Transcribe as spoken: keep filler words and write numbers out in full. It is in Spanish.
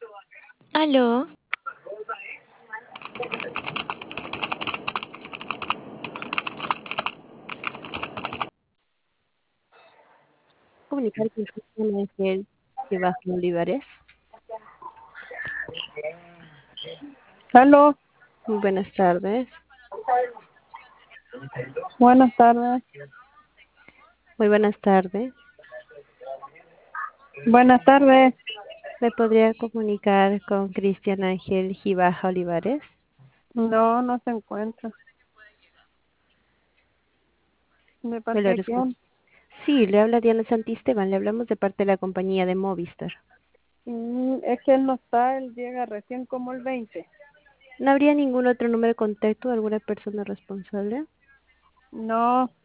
Aló, Comunicar con Cristian Ángel Ibaja Olivares. Aló, Muy buenas tardes. buenas tardes. Muy buenas tardes. Buenas tardes. ¿Me podría comunicar con Cristian Ángel Gibaja Olivares? No, no se encuentra. ¿De ¿Me parte lo de escucha? quién? Sí, le habla Diana Santisteban. Le hablamos de parte de la compañía de Movistar. Mm, es que él no está, él llega recién como el veinte. ¿No habría ningún otro número de contacto de alguna persona responsable? No,